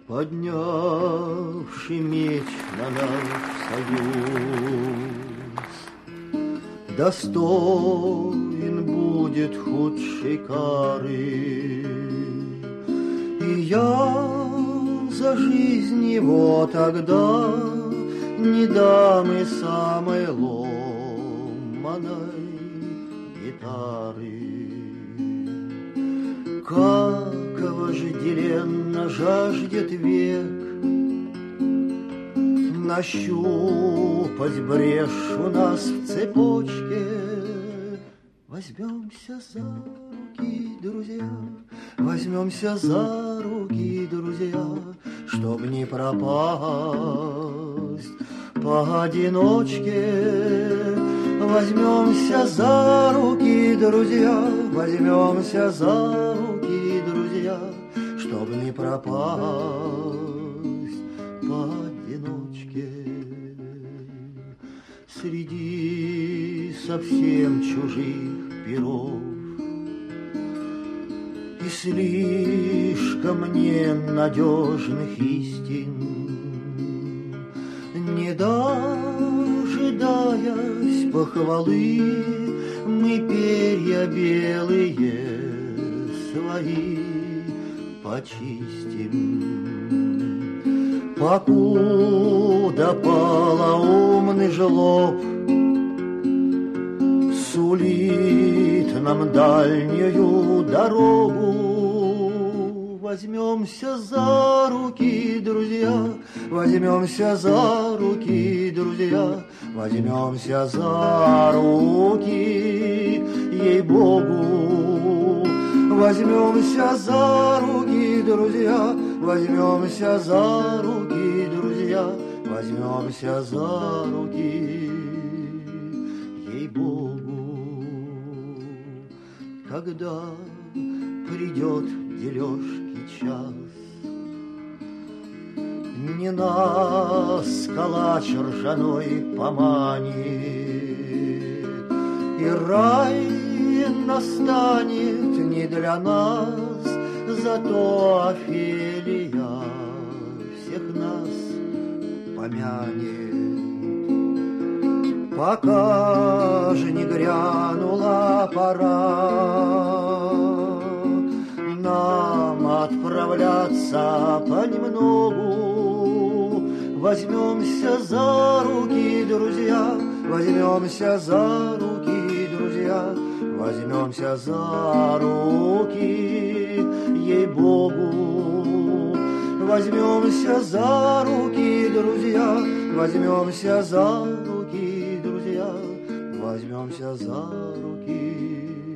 поднявший меч на наш союз, достоин будет худшей кары. И я за жизнь его тогда не дам и самой ломаной гитары. Как вожделенно жаждет век нащупать брешь у нас в цепочке. Возьмемся за руки, друзья, возьмемся за руки, друзья, чтоб не пропасть поодиночке. Возьмемся за руки, друзья, возьмемся за руки, друзья, чтоб не пропасть поодиночке. Среди совсем чужих перов и слишком ненадежных истин, не дожидаясь похвалы, мы перья белые свои почистим. Покуда полоумный жлоб сулит нам дальнюю дорогу, возьмемся за руки, друзья, возьмемся за руки, друзья, возьмемся за руки, ей-богу. Возьмемся за руки, друзья, возьмемся за руки, друзья, возьмемся за руки, ей-богу. Когда придет дележки час, не нас калач ржаной поманит, и рай настанет не для нас, зато Офелия всех нас помянет. Пока же не грянула пора нам отправляться понемногу, возьмемся за руки, друзья, возьмемся за руки, друзья, возьмемся за руки, ей-богу. Возьмемся за руки, друзья, возьмемся за руки, друзья, возьмемся за руки.